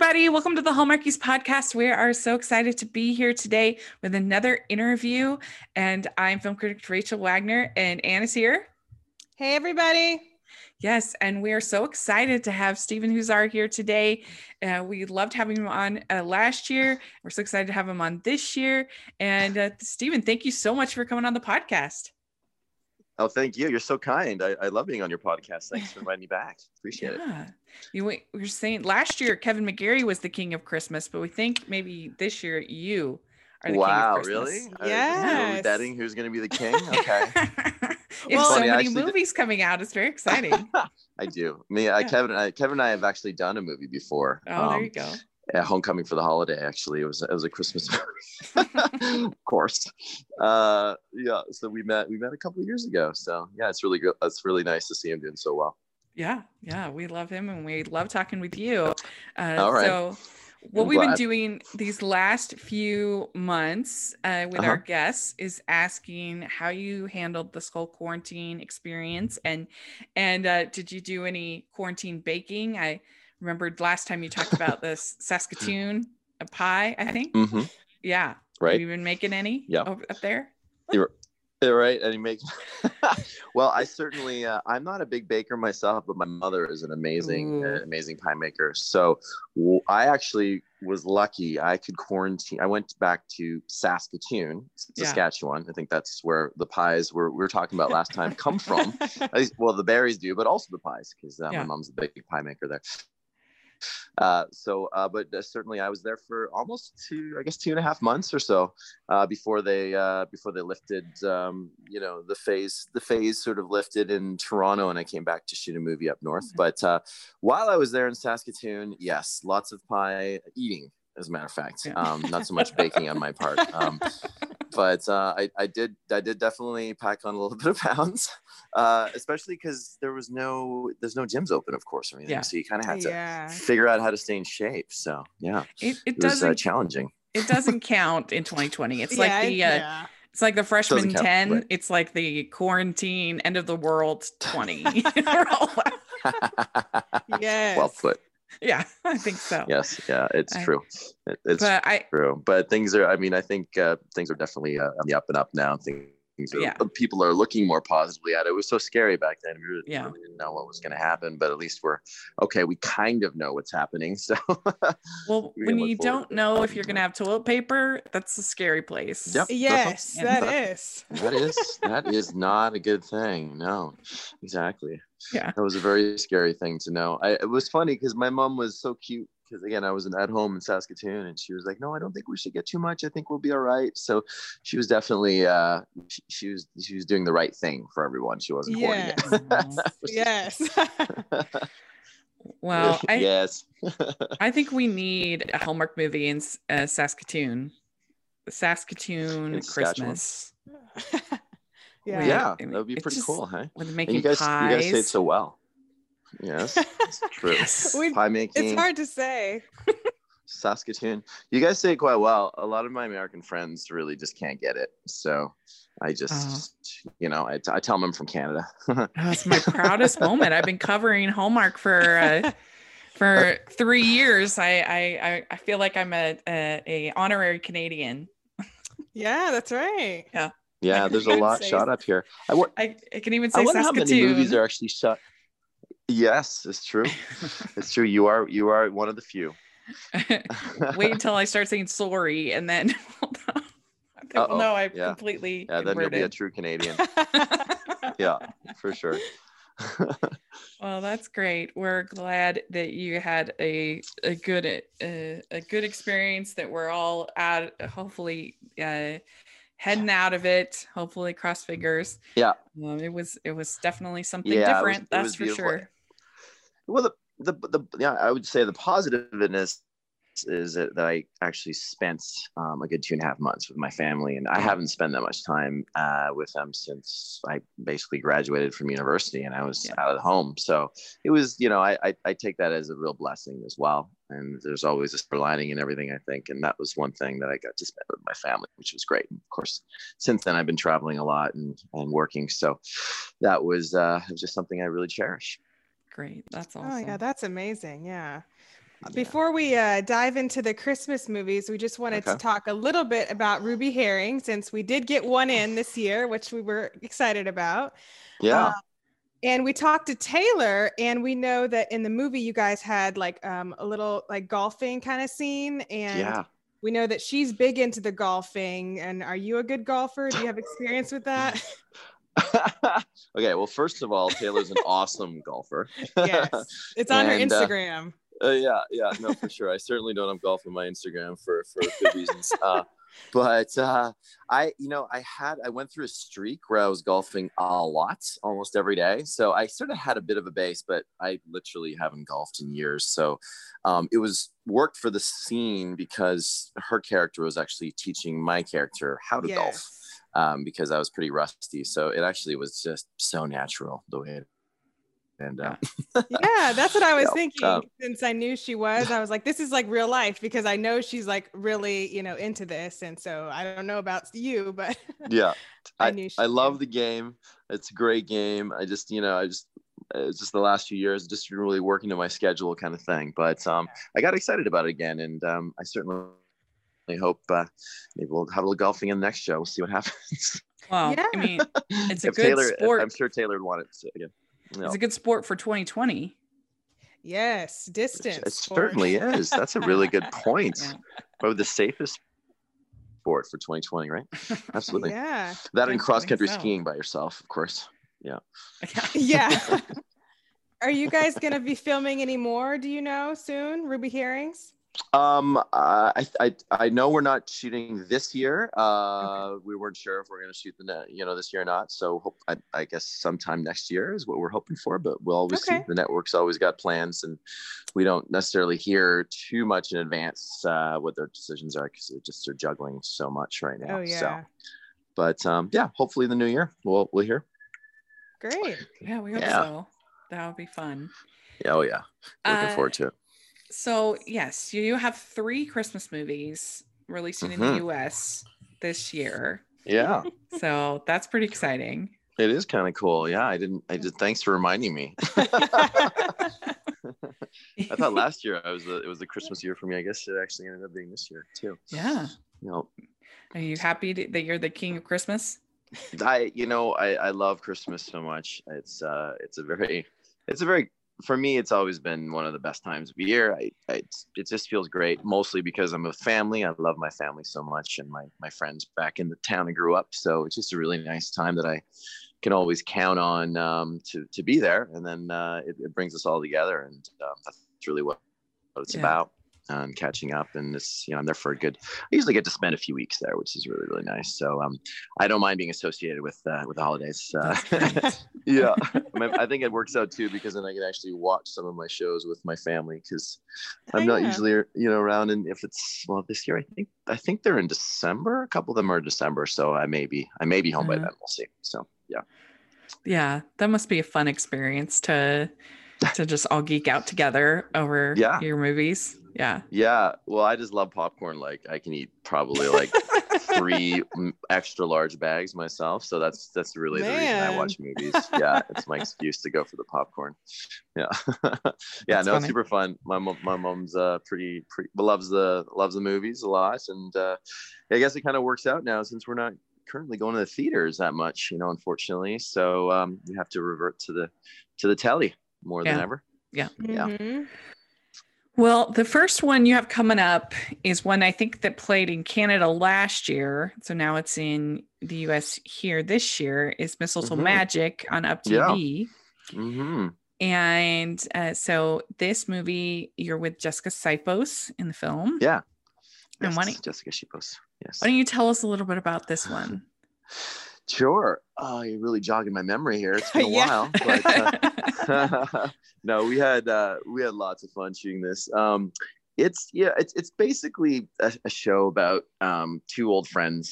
everybody. Welcome to the Hallmarkies podcast. We are so excited to be here today with another interview. And I'm film critic Rachel Wagner, and Anna's here. Hey, everybody. Yes, and we are so excited to have Stephen Huszar here today. We loved having him on last year. We're so excited to have him on this year. And Stephen, thank you so much for coming on the podcast. Oh, thank you. You're so kind. I love being on your podcast. Thanks for inviting me back. Appreciate it. We were saying last year Kevin McGarry was the king of Christmas, but we think maybe this year you are the king of Christmas. Really? Yes. Betting who's going to be the king? Okay. Well, so many movies coming out. It's very exciting. I do. Kevin and I have actually done a movie before. Oh, there you go. At Homecoming for the Holiday, actually. It was a Christmas movie. Of course. So we met a couple of years ago. So yeah, it's really good. It's really nice to see him doing so well. Yeah, we love him and we love talking with you. All right. So what we've been doing these last few months with our guests is asking how you handled this whole quarantine experience, and did you do any quarantine baking? I remembered last time you talked about this Saskatoon pie, I think. Mm-hmm. Yeah. Right. Have you been making any up there? You're right. And you make well, I certainly I'm not a big baker myself, but my mother is an amazing pie maker. So I actually was lucky. I could quarantine. I went back to Saskatoon, Saskatchewan. I think that's where the pies we were talking about last time come from. Well, the berries do, but also the pies, because my mom's a big pie maker there. But certainly I was there for almost 2.5 months or so before they lifted the phase sort of lifted in Toronto, and I came back to shoot a movie up north. But while I was there in Saskatoon, yes, lots of pie eating, as a matter of fact. Not so much baking on my part. But I did definitely pack on a little bit of pounds, especially because there's no gyms open, of course, or anything. So you kind of had to figure out how to stay in shape. So it was challenging. It doesn't count in 2020. It's it's like the freshman 10. Right. It's like the quarantine end of the world 20. Yes. Well put. Yeah, I think so. Yes, yeah, it's true. It's true. But things are. I think things are definitely on the up and up now. People are looking more positively at it. It was so scary back then. We really didn't know what was going to happen, but at least we're okay. We kind of know what's happening. So, well, when you don't know if you're going to have toilet paper, that's a scary place. Yep. Yes, that is not a good thing. No, exactly. Yeah, that was a very scary thing to know. It was funny because my mom was so cute. Because again, I was at home in Saskatoon, and she was like, "No, I don't think we should get too much. I think we'll be all right." So she was definitely she was doing the right thing for everyone. She wasn't hoarding it. Yes. Well, I think we need a Hallmark movie in Saskatoon. Saskatoon Christmas. Yeah, that would be pretty cool, huh? With making you guys pies. say it so well. Yes, it's true. Pie making. It's hard to say. Saskatoon. You guys say it quite well. A lot of my American friends really just can't get it. So I just, I tell them I'm from Canada. It's my proudest moment. I've been covering Hallmark for 3 years. I feel like I'm a honorary Canadian. Yeah, that's right. Yeah, there's a lot shot up here. I can even say I wonder Saskatoon. how many movies are actually shot. Yes, it's true. It's true. You are one of the few. Wait until I start saying sorry, and then I've completely. Yeah, then you'll be a true Canadian. Yeah, for sure. Well, that's great. We're glad that you had a good experience. That we're all hopefully heading out of it. Hopefully, cross fingers. Yeah. It was definitely something different. That's for sure. Well, I would say the positiveness is that I actually spent a good 2.5 months with my family, and I haven't spent that much time with them since I basically graduated from university and I was out of the home. So it was, I take that as a real blessing as well. And there's always a silver lining in everything, I think. And that was one thing that I got to spend with my family, which was great. And of course, since then I've been traveling a lot and working. So that was just something I really cherish. Great. That's awesome. Oh yeah, that's amazing. Yeah. Before we dive into the Christmas movies, we just wanted to talk a little bit about Ruby Herring, since we did get one in this year, which we were excited about. Yeah. And we talked to Taylor, and we know that in the movie you guys had like a little like golfing kind of scene, and we know that she's big into the golfing. And are you a good golfer? Do you have experience with that? Okay, well, first of all, Taylor's an awesome golfer. Yes, it's on her Instagram. Yeah, no, for sure. I certainly don't have golf on my Instagram for good reasons. But I went through a streak where I was golfing a lot, almost every day. So I sort of had a bit of a base, but I literally haven't golfed in years. So it worked for the scene because her character was actually teaching my character how to golf, because I was pretty rusty. So it actually was just so natural the way it. And yeah, that's what I was thinking. Since I knew she was, I was like, this is like real life, because I know she's like really, into this. And so I don't know about you, but yeah, I love the game. It's a great game. It's just the last few years, just really working to my schedule kind of thing. But I got excited about it again. And I certainly hope maybe we'll have a little golfing in the next show. We'll see what happens. Well, I mean, it's a good sport. I'm sure Taylor would want it again. No. It's a good sport for 2020. Yes, distance. It certainly is. That's a really good point. Yeah. Probably the safest sport for 2020, right? Absolutely. Yeah. That and cross-country skiing by yourself, of course. Yeah. Yeah. Are you guys going to be filming any more, do you know, soon? Ruby Herrings? I know we're not shooting this year. We weren't sure if we're going to shoot this year or not. So I guess sometime next year is what we're hoping for. But we'll always see. The network's always got plans, and we don't necessarily hear too much in advance what their decisions are, because they're juggling so much right now. Oh yeah. So, but hopefully the new year we'll hear. Great. Yeah, we hope so. That would be fun. Oh yeah, looking forward to it. So yes, you have 3 Christmas movies releasing in the US this year. Yeah. So that's pretty exciting. It is kind of cool. Yeah, I did. Thanks for reminding me. I thought last year it was the Christmas year for me. I guess it actually ended up being this year too. Yeah. Are you happy that you're the king of Christmas? I love Christmas so much. It's a very for me, it's always been one of the best times of the year. It just feels great, mostly because I'm with family. I love my family so much, and my friends back in the town I grew up. So it's just a really nice time that I can always count on to be there. And then it brings us all together, and that's really what it's about. Catching up, and it's I'm there for I usually get to spend a few weeks there, which is really, really nice. So I don't mind being associated with the holidays. Yeah, I think it works out too, because then I can actually watch some of my shows with my family, because I'm not usually around. And if it's this year, I think they're in December. A couple of them are in December, so I may be home by then. We'll see. So yeah, that must be a fun experience to just all geek out together over your movies. Yeah. Well, I just love popcorn. Like, I can eat probably like 3 extra large bags myself. So that's really the reason I watch movies. Yeah. It's my excuse to go for the popcorn. Yeah. Yeah. It's super fun. My mom's pretty loves the movies a lot. And I guess it kind of works out now, since we're not currently going to the theaters that much, unfortunately. So you have to revert to the telly more than ever. Yeah. Mm-hmm. Well, the first one you have coming up is one I think that played in Canada last year. So now it's in the US here this year, is Mistletoe Magic on Up TV. Yeah. Mm-hmm. And so this movie, you're with Jessica Sipos in the film. Yeah. And Jessica Sipos. Yes. Why don't you tell us a little bit about this one? Sure. Oh, you're really jogging my memory here. It's been a while. But, no, we had lots of fun shooting this. It's basically a show about 2 old friends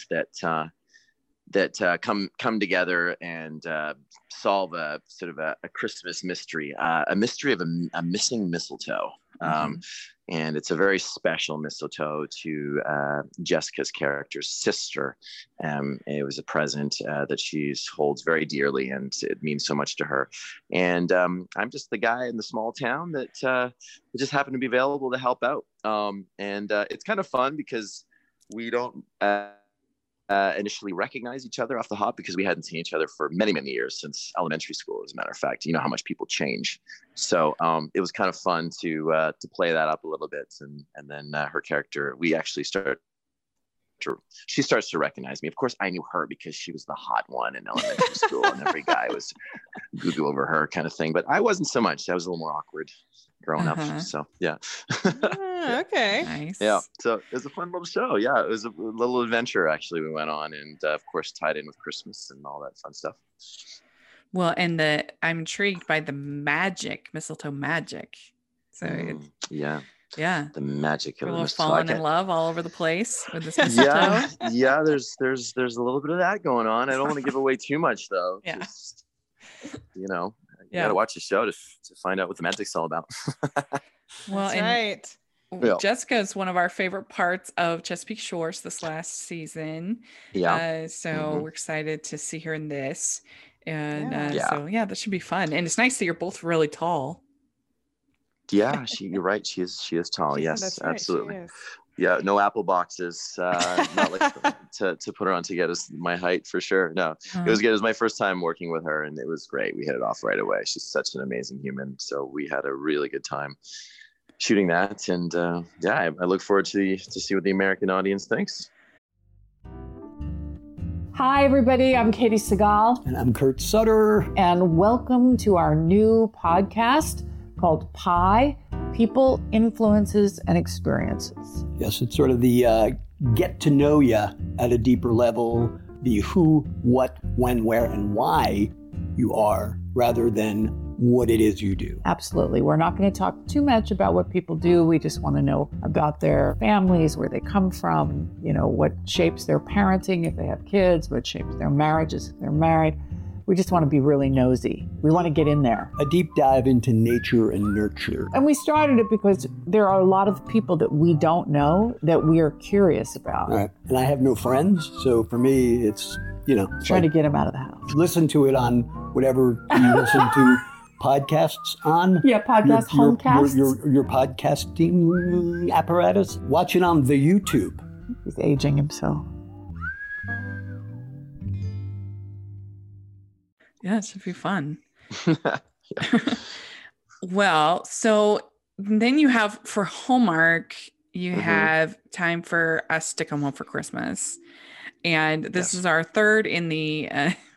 that come together and solve a sort of a Christmas mystery, a mystery of a missing mistletoe. And it's a very special mistletoe to Jessica's character's sister. It was a present that she holds very dearly, and it means so much to her. And I'm just the guy in the small town that just happened to be available to help out. And it's kind of fun because we don't initially recognize each other off the hop, because we hadn't seen each other for many, many years, since elementary school, as a matter of fact. You know how much people change. So it was kind of fun to play that up a little bit. And then her character, she starts to recognize me. Of course, I knew her because she was the hot one in elementary school, and every guy was goo over her, kind of thing. But I wasn't so much. I was a little more awkward growing up. So yeah. Okay. Nice. Yeah. So it was a fun little show. Yeah, it was a little adventure actually we went on, and of course tied in with Christmas and all that fun stuff. Well, and I'm intrigued by the mistletoe magic. So yeah. The magic of it. Falling in love all over the place with this mistletoe. Yeah. There's a little bit of that going on. I don't want to give away too much though. Yeah. Just, you got to watch the show to find out what the magic's all about. Well, that's right. Jessica is one of our favorite parts of Chesapeake Shores this last season. Yeah. So we're excited to see her in this. And so that should be fun. And it's nice that you're both really tall. Yeah, you're right. She is tall. Yes, that's right, absolutely. Yeah, no apple boxes. Not like to put her on to get us my height for sure. No, it was good. It was my first time working with her, and it was great. We hit it off right away. She's such an amazing human. So we had a really good time shooting that, and I look forward to see what the American audience thinks. Hi, everybody. I'm Katie Segal. And I'm Kurt Sutter. And welcome to our new podcast called PIE, People, Influences, and Experiences. Yes, it's sort of the get to know you at a deeper level, the who, what, when, where, and why you are, rather than what it is you do. Absolutely. We're not going to talk too much about what people do. We just want to know about their families, where they come from, what shapes their parenting if they have kids, what shapes their marriages if they're married. We just want to be really nosy. We want to get in there. A deep dive into nature and nurture. And we started it because there are a lot of people that we don't know that we are curious about. Right. And I have no friends. So for me, it's, trying to get them out of the house. Listen to it on whatever you listen to podcasts on. Yeah, homecasts. Your podcasting apparatus. Watch it on the YouTube. He's aging himself. Yeah, it should be fun. Well, so then you have for Hallmark, you have Time for Us to Come Home for Christmas, and this is our third in the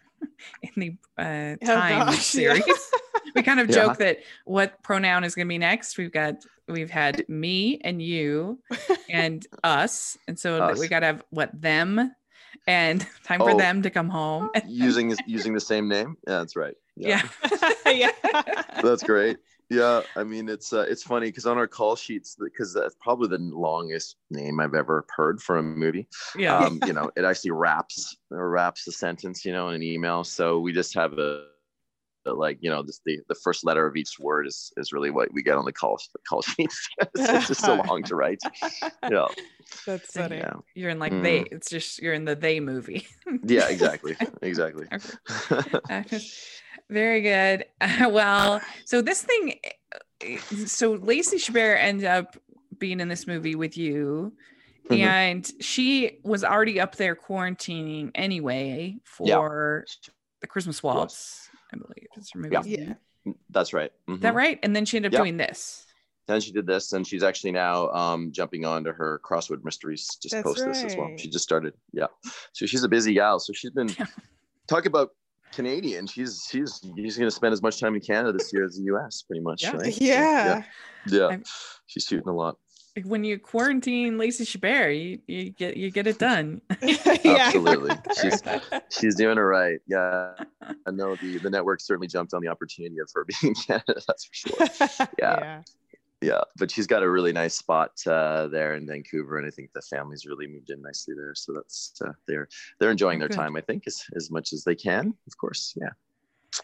time series. We kind of joke that what pronoun is going to be next. We've had me and you and us, and so we got to have them. And time for them to come home. using the same name. Yeah, that's right. Yeah. That's great. Yeah, I mean it's funny because on our call sheets, because that's probably the longest name I've ever heard for a movie. Yeah. It actually wraps the sentence, in an email. So we just have just the first letter of each word is really what we get on the call sheets. It's just so long to write. Yeah. That's funny. Yeah. You're in they. It's just you're in the they movie. Yeah, exactly. Very good. Well, so this thing. So Lacey Chabert ended up being in this movie with you, and she was already up there quarantining anyway for the Christmas Waltz. I believe it's her movie. Yeah, that's right. Is that right? And then she ended up doing this. Then she did this, and she's actually now jumping on to her Crossword Mysteries. Just post this as well. She just started. Yeah, so she's a busy gal. So she's been talk about Canadian. She's going to spend as much time in Canada this year as the U.S. pretty much. Yeah. Right? Yeah. Yeah. She's shooting a lot. When you quarantine Lacey Chabert, you get it done. Absolutely. She's doing it right. Yeah. I know the network certainly jumped on the opportunity of her being in Canada, that's for sure. Yeah. But she's got a really nice spot there in Vancouver, and I think the family's really moved in nicely there. So that's they're enjoying their time, I think, as much as they can, of course. Yeah.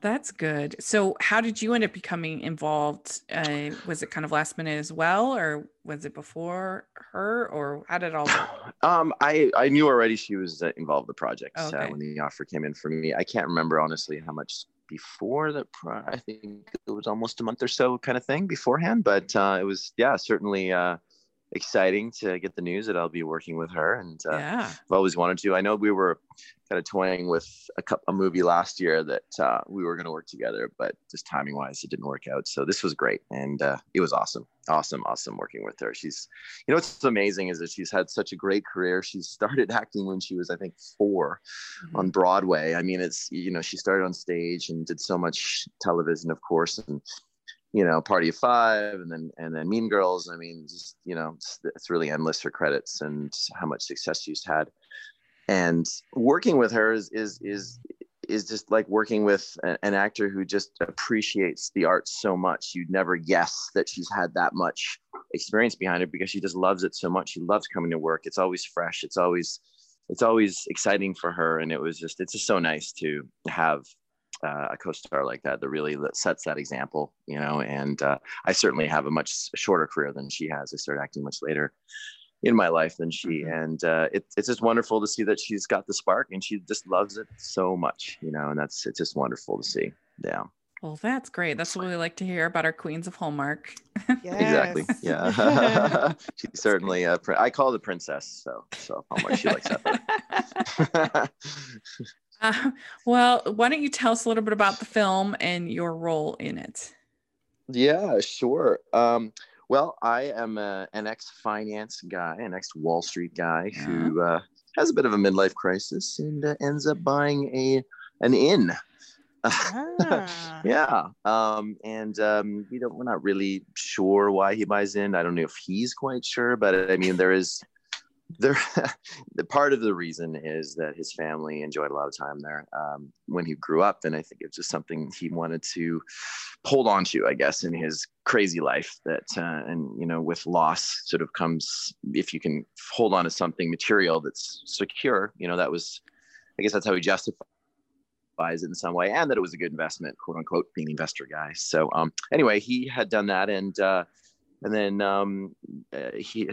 That's good. So how did you end up becoming involved? Was it kind of last minute as well, or was it before her, or how did it all work? I knew already she was involved in the project Okay. when the offer came in for me. I can't remember honestly how much before I think it was almost a month or so kind of thing beforehand, but it was, yeah, certainly exciting to get the news that I'll be working with her. And Yeah. I've always wanted to. I know we were kind of toying with a movie last year that we were going to work together, but just timing wise, it didn't work out. So this was great. And it was awesome working with her. She's, what's amazing is that she's had such a great career. She started acting when she was, I think, 4 on Broadway. I mean, it's, she started on stage and did so much television, of course. And, Party of Five, and then Mean Girls. I mean, just, it's really endless for credits and how much success she's had. And working with her is just like working with an actor who just appreciates the art so much. You'd never guess that she's had that much experience behind it, because she just loves it so much. She loves coming to work. It's always fresh. It's always exciting for her. And it's just so nice to have a co-star like that really sets that example, and I certainly have a much shorter career than she has. I started acting much later in my life than she, and it's just wonderful to see that she's got the spark and she just loves it so much, and it's just wonderful to see. Yeah. Well, that's great. That's what we like to hear about our queens of Hallmark. Yes. Exactly. Yeah. She's certainly I call her the princess, so Hallmark, she likes that. Well, why don't you tell us a little bit about the film and your role in it? Yeah, sure. Well, I am an ex-finance guy, an ex-Wall Street guy who has a bit of a midlife crisis and ends up buying an inn. Yeah. We're not really sure why he buys in. I don't know if he's quite sure, but I mean, the part of the reason is that his family enjoyed a lot of time there when he grew up, and I think it's just something he wanted to hold on to, I guess, in his crazy life. That with loss sort of comes, if you can hold on to something material that's secure, I guess that's how he justifies it in some way, and that it was a good investment, quote unquote, being an investor guy. So anyway, he had done that, and then he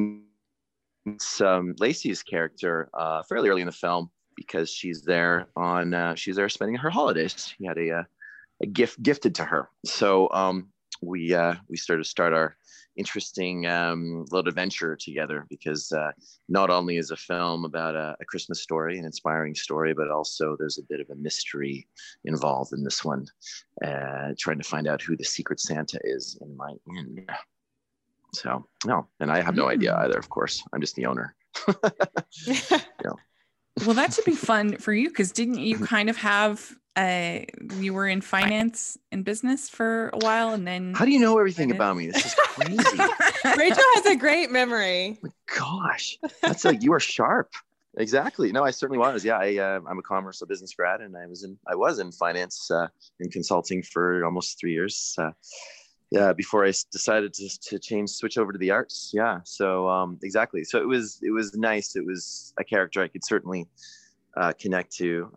Lacey's character fairly early in the film, because she's there spending her holidays. He had a gift gifted to her. So we start our interesting little adventure together, because not only is a film about a Christmas story, an inspiring story, but also there's a bit of a mystery involved in this one, trying to find out who the secret Santa is in my inn. So no, and I have no idea either. Of course, I'm just the owner. Well, that should be fun for you, because didn't you kind of have you were in finance and business for a while, and then how do you know everything about me? This is crazy. Rachel has a great memory. Oh my gosh, that's like, you are sharp. Exactly. No, I certainly was. Yeah, I'm a commerce, a business grad, and I was in finance and consulting for almost 3 years. Yeah, before I decided to switch over to the arts. Yeah, so exactly. So it was nice. It was a character I could certainly connect to,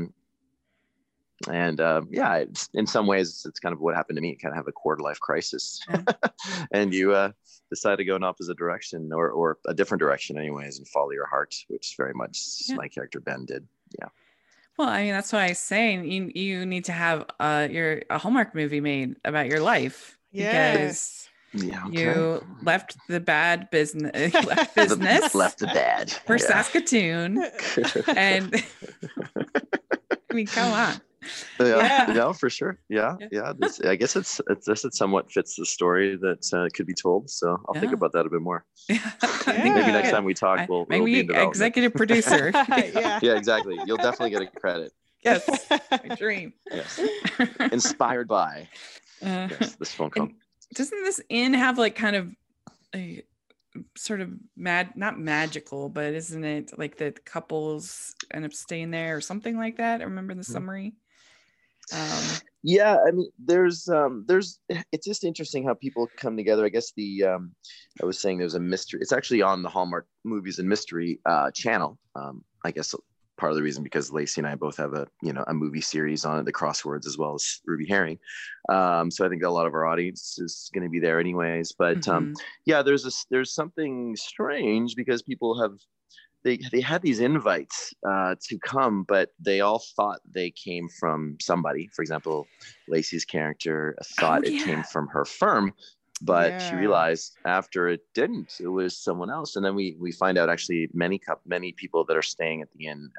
and in some ways, it's kind of what happened to me. You kind of have a quarter life crisis, and you decide to go in opposite direction, or a different direction, anyways, and follow your heart, which very much my character Ben did. Yeah. Well, I mean, that's why I was saying you need to have a Hallmark movie made about your life. Yes. Because you left the bad business, left the bad for Saskatoon, and I mean, come on. Yeah, for sure. Yeah. I guess it somewhat fits the story that could be told. So I'll think about that a bit more. Maybe next time we talk, we'll be in development. Executive producer. Yeah, exactly. You'll definitely get a credit. Yes, my dream. Yes, inspired by this phone call. Doesn't this inn have like kind of a sort of not magical, but isn't it like the couples end up staying there or something like that? I remember in the summary. Yeah, I mean, there's it's just interesting how people come together. I guess I was saying there's a mystery. It's actually on the Hallmark Movies and Mystery channel. I guess part of the reason because Lacey and I both have a movie series on it, the Crosswords, as well as Ruby Herring. So I think a lot of our audience is going to be there anyways. But yeah, there's something strange because people have they had these invites to come, but they all thought they came from somebody. For example, Lacey's character thought it came from her firm, but she realized after it didn't. It was someone else. And then we find out actually many people that are staying at the inn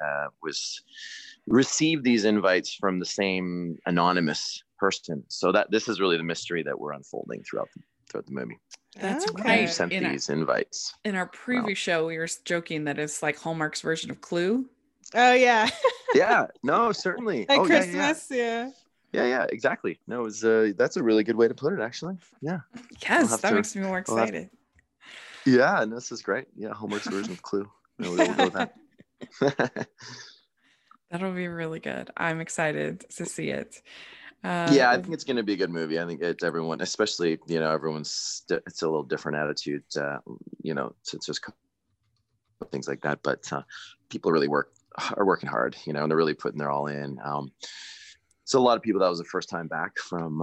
received these invites from the same anonymous person. So that this is really the mystery that we're unfolding throughout the movie. That's right. Who sent these invites? In our preview show, we were joking that it's like Hallmark's version of Clue. Oh yeah. Yeah. No, certainly. Like Christmas. Yeah. Yeah, exactly. No, it was that's a really good way to put it, actually. Yeah. Yes, that makes me more excited. Yeah, and this is great. Yeah, Hallmark's version of Clue. No, we'll go with that. That'll be really good. I'm excited to see it. Yeah, I think it's going to be a good movie. I think everyone, especially, everyone's, it's a little different attitude, since there's things like that. But people really are working hard, and they're really putting their all in. So a lot of people, that was the first time back from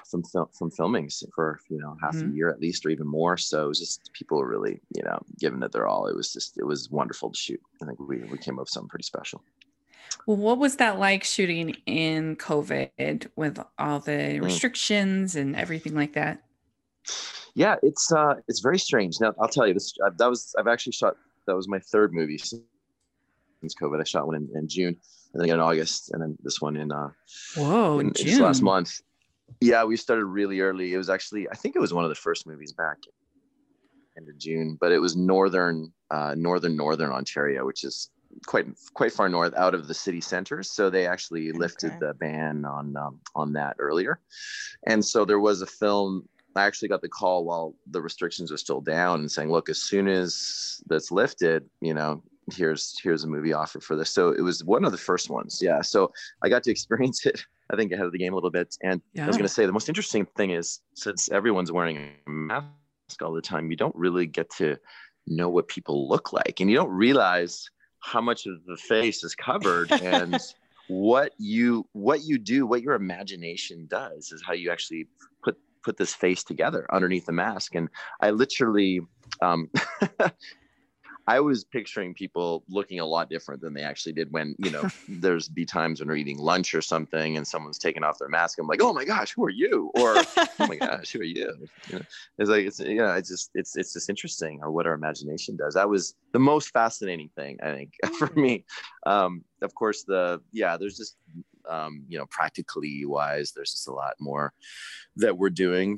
filming for half a year at least, or even more. So it was just people were really giving it their all. It was wonderful to shoot. I think we came up with something pretty special. Well, what was that like shooting in COVID with all the restrictions and everything like that? Yeah, it's very strange. Now I'll tell you this. I've actually shot. That was my third movie since COVID. I shot one in June, and then again in August, and then this one in June last month. Yeah, we started really early. It was actually, I think it was one of the first movies back end of June, but it was northern Ontario, which is quite far north out of the city centers. So they actually lifted the ban on that earlier. And so there was a film, I actually got the call while the restrictions were still down and saying, look, as soon as that's lifted, here's a movie offer for this. So it was one of the first ones. Yeah. So I got to experience it, I think, ahead of the game a little bit. And I was going to say, the most interesting thing is, since everyone's wearing a mask all the time, you don't really get to know what people look like. And you don't realize how much of the face is covered and what you do, what your imagination does is how you actually put this face together underneath the mask. And I literally, I was picturing people looking a lot different than they actually did when, there's be times when we're eating lunch or something and someone's taking off their mask. I'm like, oh my gosh, who are you? Or, oh my gosh, who are you? It's like, it's just interesting what our imagination does. That was the most fascinating thing, I think, for me. Of course, there's just, practically wise, there's just a lot more that we're doing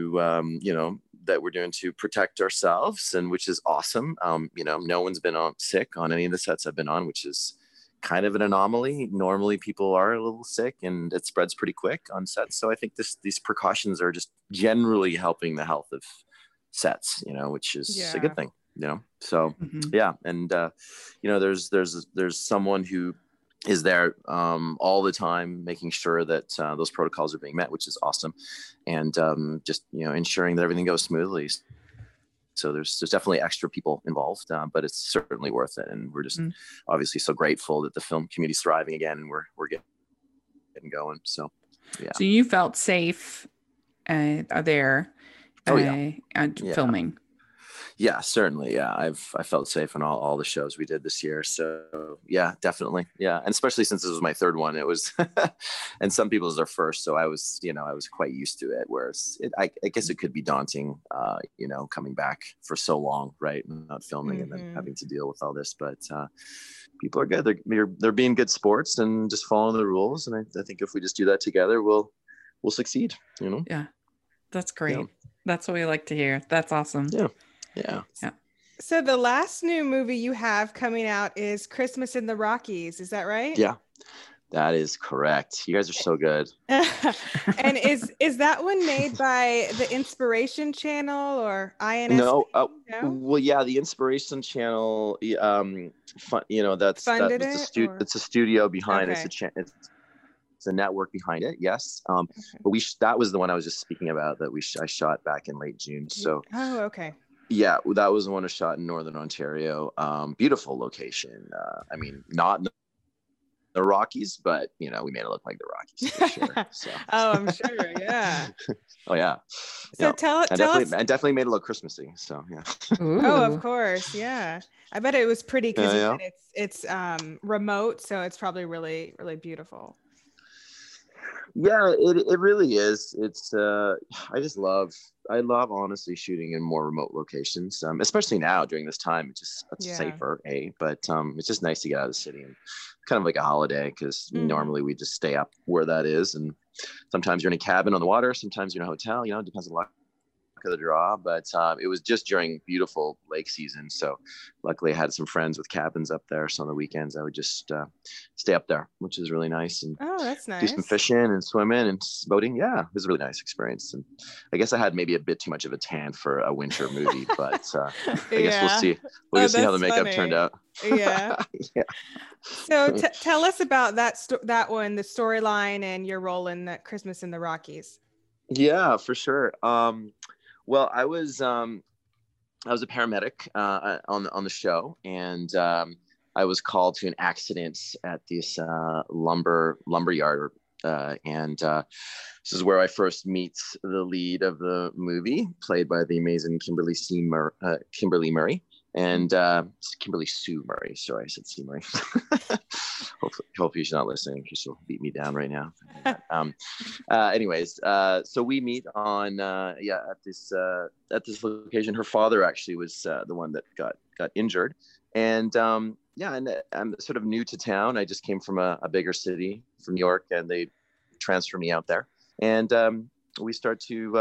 to protect ourselves, and which is awesome. No one's been sick on any of the sets I've been on, which is kind of an anomaly. Normally people are a little sick and it spreads pretty quick on sets. So I think these precautions are just generally helping the health of sets, which is a good thing, so yeah. And there's someone who is there all the time, making sure that those protocols are being met, which is awesome. And just, ensuring that everything goes smoothly. So there's definitely extra people involved, but it's certainly worth it. And we're just obviously so grateful that the film community is thriving again, and we're getting going. So, yeah. So you felt safe there filming? Yeah, certainly. Yeah, I felt safe on all the shows we did this year. So yeah, definitely. Yeah, and especially since this was my third one, it was, and some people's their first. So I was quite used to it. Whereas I guess it could be daunting, coming back for so long, right, and not filming and then having to deal with all this. But people are good. They're being good sports and just following the rules. And I think if we just do that together, we'll succeed. Yeah, that's great. Yeah. That's what we like to hear. That's awesome. Yeah. So the last new movie you have coming out is Christmas in the Rockies. Is that right? Yeah, that is correct. You guys are so good. And is that one made by the Inspiration Channel or INS? No. Well, yeah, the Inspiration Channel. It's a studio behind it. It's a network behind it. Yes. But that was the one I was just speaking about that I shot back in late June. So. Oh, okay. Yeah, that was the one I shot in Northern Ontario. Beautiful location. Not in the the Rockies, but we made it look like the Rockies for sure. So. Oh, I'm sure. Yeah. Oh yeah. So tell us. I definitely made it look Christmassy. So yeah. Oh, of course. Yeah. I bet it was pretty because it's remote, so it's probably really, really beautiful. Yeah, it really is. It's I love honestly shooting in more remote locations, especially now during this time. It's safer, but it's just nice to get out of the city and kind of like a holiday, because normally we just stay up where that is, and sometimes you're in a cabin on the water, sometimes you're in a hotel. It depends on luck of the draw, but it was just during beautiful lake season, so luckily I had some friends with cabins up there, so on the weekends I would just stay up there, which is really nice, and that's nice. Do some fishing and swimming and boating. Yeah, it was a really nice experience, and I guess I had maybe a bit too much of a tan for a winter movie, but I guess we'll see see how the makeup turned out. Yeah. So tell us about that one, the storyline and your role in that Christmas in the Rockies. Yeah, for sure. Well, I was a paramedic on the show, and I was called to an accident at this lumber yard, and this is where I first meet the lead of the movie, played by the amazing Kimberly Murray, and Kimberly Sue Murray. Sorry, I said C. Murray. Hopefully she's not listening, because she'll beat me down right now. Anyways, so we meet on at this location. Her father actually was the one that got injured, and and I'm sort of new to town. I just came from a bigger city, from New York, and they transfer me out there, and we start to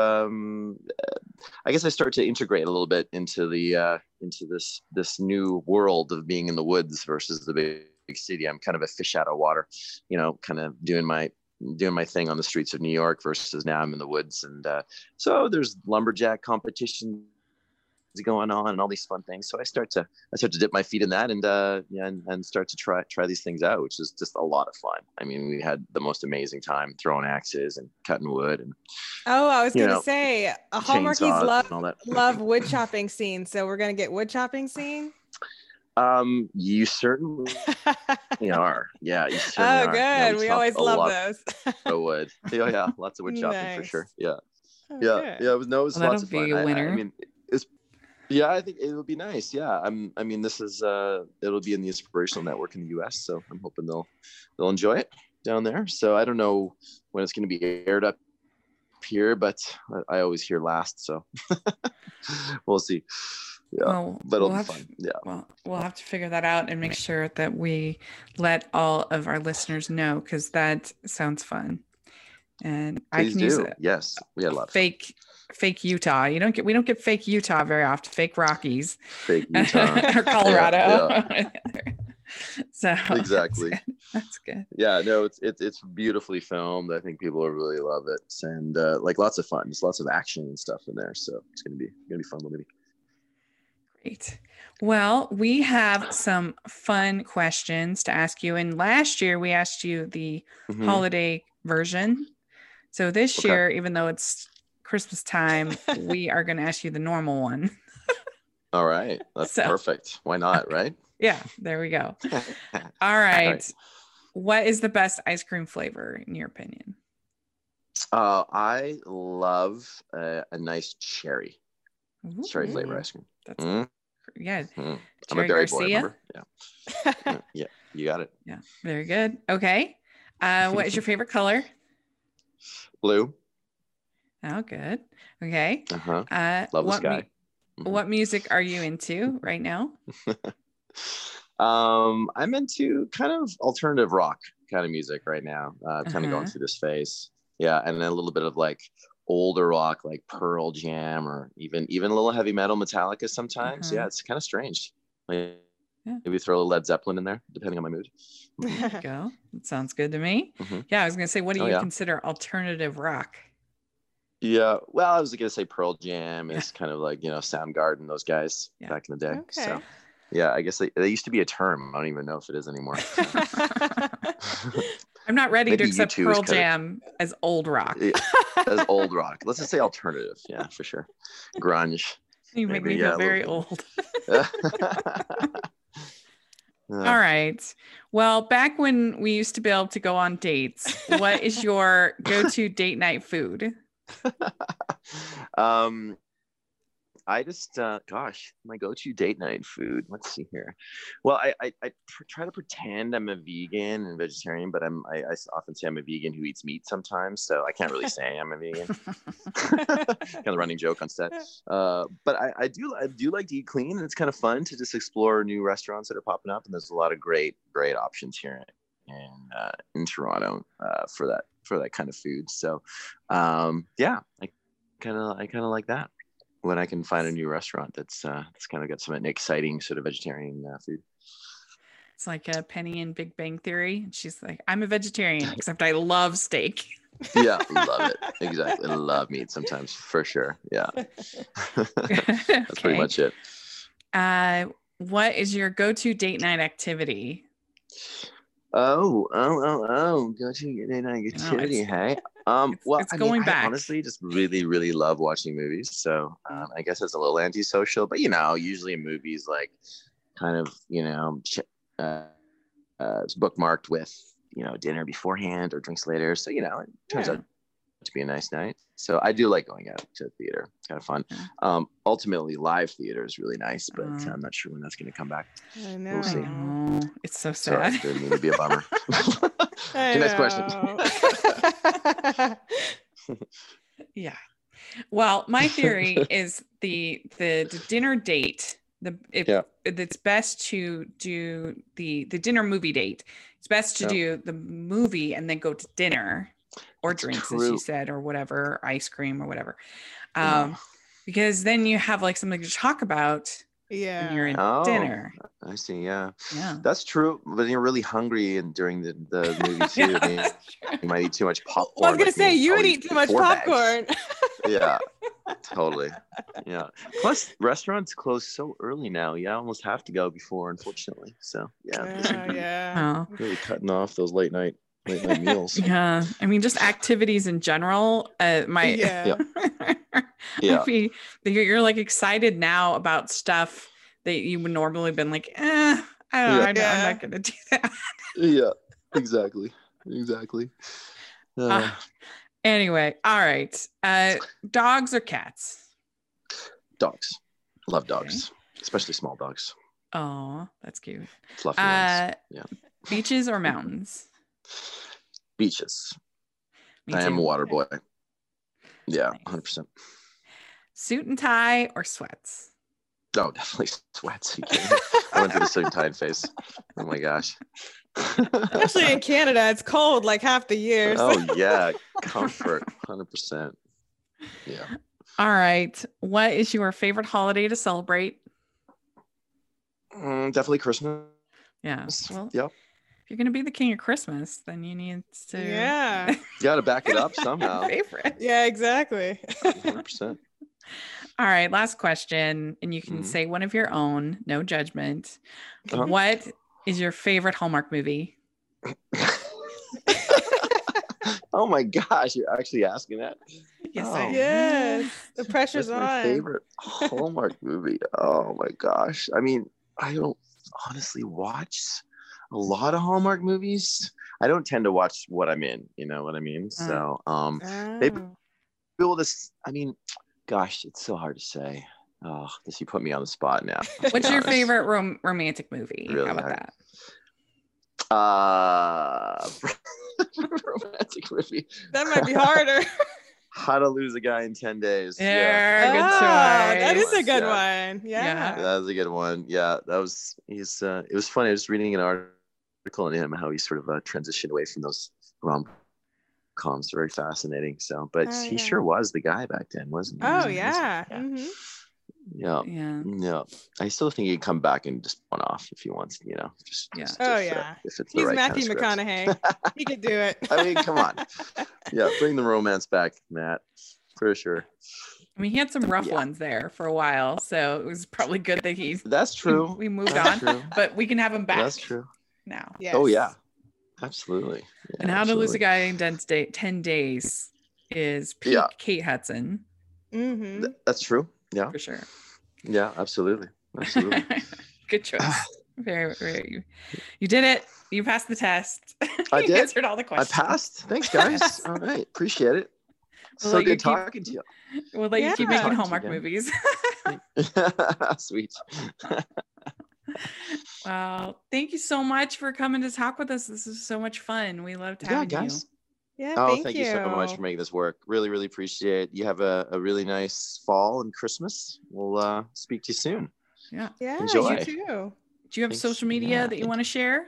I guess I start to integrate a little bit into this new world of being in the woods versus the big city. I'm kind of a fish out of water, kind of doing my thing on the streets of New York, versus now I'm in the woods, and so there's lumberjack competition going on and all these fun things. So I start to dip my feet in that, and start to try these things out, which is just a lot of fun. I mean, we had the most amazing time throwing axes and cutting wood, and I was gonna say Hallmarkies love wood chopping scenes, so we're gonna get wood chopping scene. You certainly are. Yeah, you certainly are. Good. Yeah, we always love those. Wood. Yeah, lots of wood chopping for sure. Yeah. Yeah. It was lots of fun. I mean, yeah, I think it would be nice. Yeah, I mean, this is it'll be in the Inspirational Network in the U.S., so I'm hoping they'll enjoy it down there. So I don't know when it's going to be aired up here, but I always hear last, so we'll see. Yeah, well, but it'll be fun. Yeah. Well, we'll have to figure that out and make sure that we let all of our listeners know, because that sounds fun. And please I can use it. Yes, we had a lot of fake Utah. We don't get fake Utah very often. Fake Rockies. Fake Utah. Or Colorado. Yeah. So exactly. That's good. Yeah, no, it's beautifully filmed. I think people will really love it, and lots of fun. Just lots of action and stuff in there. So it's gonna be fun movie. Great. Well, we have some fun questions to ask you. And last year we asked you the holiday version. So this year, even though it's Christmas time, we are going to ask you the normal one. All right. That's perfect. Why not, right? Yeah, there we go. All right. What is the best ice cream flavor in your opinion? I love a nice cherry. Ooh. Cherry flavor ice cream. That's yeah. I'm a berry boy, remember? Yeah. Yeah, you got it. Yeah, very good. Okay. What is your favorite color? Blue. Oh, good. Okay. Love the sky. What music are you into right now? I'm into kind of alternative rock kind of music right now. Kind of going through this phase. Yeah, and then a little bit of older rock, like Pearl Jam, or even a little heavy metal, Metallica sometimes. Yeah, it's kind of strange. Maybe throw a little Led Zeppelin in there, depending on my mood. There you go. That sounds good to me. Yeah, I was gonna say, what do you consider alternative rock? Yeah, well, I was gonna say Pearl Jam is kind of like Soundgarden, those guys back in the day. Okay. So yeah, I guess they used to be a term. I don't even know if it is anymore. I'm not ready to accept Pearl Jam as old rock. As old rock. Let's just say alternative. Yeah, for sure. Grunge. You make me feel very old. All right. Well, back when we used to be able to go on dates, what is your go-to date night food? I just, my go-to date night food. Let's see here. Well, I try to pretend I'm a vegan and vegetarian, but I often say I'm a vegan who eats meat sometimes, so I can't really say I'm a vegan. Kind of running joke on set. But I do like to eat clean, and it's kind of fun to just explore new restaurants that are popping up, and there's a lot of great options here in Toronto for that kind of food. So, yeah, I kind of like that. When I can find a new restaurant that's kind of got some exciting sort of vegetarian food. It's like a Penny in Big Bang Theory. She's like, I'm a vegetarian, except I love steak. Yeah, love it. Exactly. I love meat sometimes, for sure. Yeah. That's pretty much it. What is your go-to date night activity? Go to date night activity, hey? It's going back. I honestly just really, really love watching movies. So I guess it's a little antisocial, but usually movies like kind of, it's bookmarked with, dinner beforehand or drinks later. So, it turns out to be a nice night. So I do like going out to the theater. It's kind of fun. Ultimately, live theater is really nice, but I'm not sure when that's going to come back. I know. We'll see. It's so sad. So it would be a bummer. Next question. Yeah. Well, my theory is the dinner date. It's best to do the dinner movie date. It's best to do the movie and then go to dinner or drinks, as you said, or whatever, ice cream or whatever. Because then you have like something to talk about. Yeah. When you're in dinner. I see. Yeah. That's true. But you're really hungry and during the movie too. You might eat too much popcorn. I was gonna say you would eat too much popcorn. Yeah. Totally. Yeah. Plus, restaurants close so early now. You almost have to go before, unfortunately. So yeah. Really cutting off those late night meals. Yeah. I mean, just activities in general. You're like excited now about stuff that you would normally been like, I don't know, I'm not gonna do that. Yeah, exactly. Anyway, all right. Dogs or cats? Dogs. Love dogs, especially small dogs. Oh, that's cute. Fluffy ones. Yeah. Beaches or mountains? Beaches. I am a water boy. Yeah, nice. 100%. Suit and tie or sweats? Oh, definitely sweats. I went through the suit and tie phase. Oh my gosh. Especially in Canada, it's cold like half the year. Oh yeah, comfort, 100%. Yeah. All right. What is your favorite holiday to celebrate? Definitely Christmas. Yeah. Well, yep. If you're gonna be the king of Christmas, then you need to. Yeah. You got to back it up somehow. Favorite. Yeah, exactly. 100%. All right. Last question, and you can say one of your own. No judgment. What is your favorite Hallmark movie? Oh my gosh, you're actually asking that? Yes, yes. The pressure's on. My favorite Hallmark movie. Oh my gosh. I mean, I don't honestly watch a lot of Hallmark movies. I don't tend to watch what I'm in, you know what I mean? So maybe people just, I mean, gosh, it's so hard to say. Oh, this you put me on the spot now. What's your favorite romantic movie? Really How about that? Romantic movie. That might be harder. How to Lose a Guy in 10 Days. Good choice. That is a good one. Yeah. That was a good one. Yeah, that was. It was funny. I was reading an article on him how he sort of transitioned away from those rom-coms. Very fascinating. So, but he sure was the guy back then, wasn't he? Oh yeah. Mm-hmm. Yeah. I still think he'd come back and just one off if he wants, you know. If it's the He's right Matthew kind of McConaughey. He could do it. I mean, come on. Yeah, bring the romance back, Matt, for sure. I mean, he had some rough ones there for a while, so it was probably good that That's true. We moved on, but we can have him back. That's true. Now. Yes. Oh yeah, absolutely. Yeah, and How to Lose a Guy in 10 Days is peak Kate Hudson. Mm-hmm. That's true. Yeah, for sure. Yeah, absolutely. Good choice. Very, very. You did it. You passed the test. I did. Answered all the questions. I passed. Thanks, guys. All right. Appreciate it. We'll So good talking to you. We'll let you keep making Hallmark movies. Sweet. Wow. Thank you so much for coming to talk with us. This is so much fun. We loved having you. Yeah, thank you so much for making this work. Really, really appreciate it. You have a really nice fall and Christmas. We'll speak to you soon. Yeah. Enjoy. You too. Do you have social media that you want to share?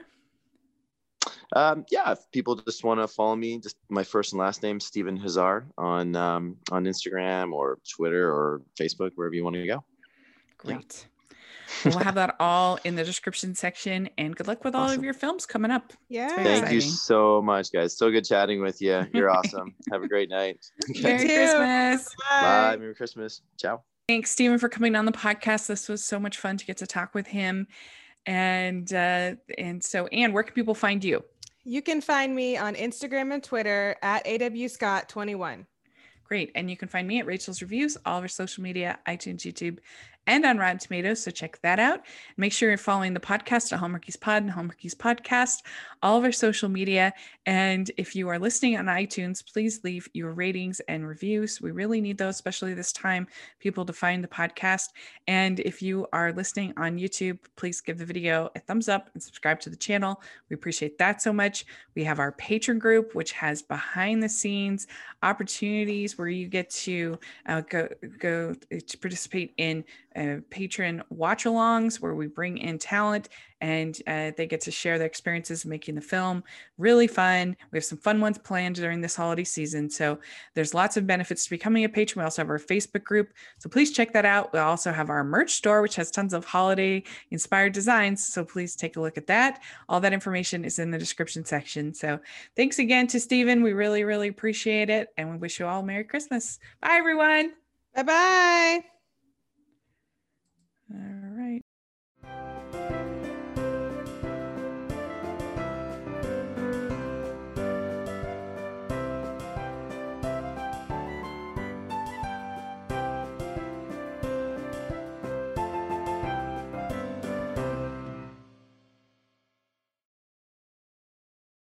If people just want to follow me, just my first and last name, Stephen Hazar, on Instagram or Twitter or Facebook, wherever you want to go. Great. We'll have that all in the description section, and good luck with all of your films coming up. Yeah. Thank you so much, guys. So good chatting with you. You're awesome. Have a great night. Merry Christmas. Bye. Merry Christmas. Ciao. Thanks, Stephen, for coming on the podcast. This was so much fun to get to talk with him. And so, Anne, where can people find you? You can find me on Instagram and Twitter at awscott21. Great. And you can find me at Rachel's Reviews, all of our social media, iTunes, YouTube, and on Rotten Tomatoes. So check that out. Make sure you're following the podcast at Hallmarkies Pod and Hallmarkies Podcast, all of our social media. And if you are listening on iTunes, please leave your ratings and reviews. We really need those, especially this time, people to find the podcast. And if you are listening on YouTube, please give the video a thumbs up and subscribe to the channel. We appreciate that so much. We have our Patreon group, which has behind the scenes opportunities where you get to go to participate in patron watch-alongs where we bring in talent and they get to share their experiences making the film. Really fun. We have some fun ones planned during this holiday season. So there's lots of benefits to becoming a patron. We also have our Facebook group. So please check that out. We also have our merch store, which has tons of holiday inspired designs. So please take a look at that. All that information is in the description section. So thanks again to Stephen. We really, really appreciate it. And we wish you all Merry Christmas. Bye, everyone. Bye-bye. All right.